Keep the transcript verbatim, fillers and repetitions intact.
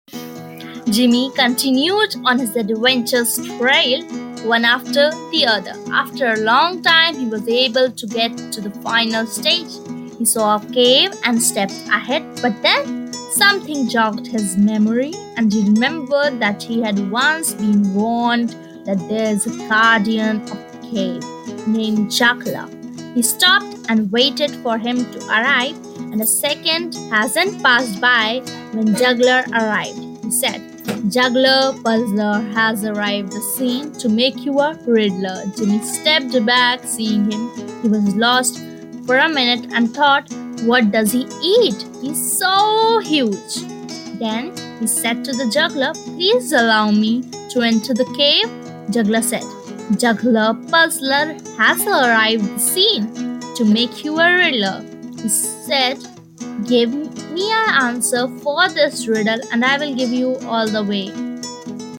Jimmy continued on his adventures trail, one after the other. After a long time, he was able to get to the final stage. He saw a cave and stepped ahead, but then something jogged his memory, and he remembered that he had once been warned that there is a guardian of the cave named Juggler. He stopped and waited for him to arrive, and a second hasn't passed by when Juggler arrived. He said, Juggler Puzzler has arrived the scene to make you a riddler. Jimmy stepped back, seeing him. He was lost for a minute and thought, what does he eat? He's so huge. Then he said to the juggler, please allow me to enter the cave. Juggler said, Juggler Puzzler has arrived the scene to make you a riddler. He said, give me an answer for this riddle and I will give you all the way.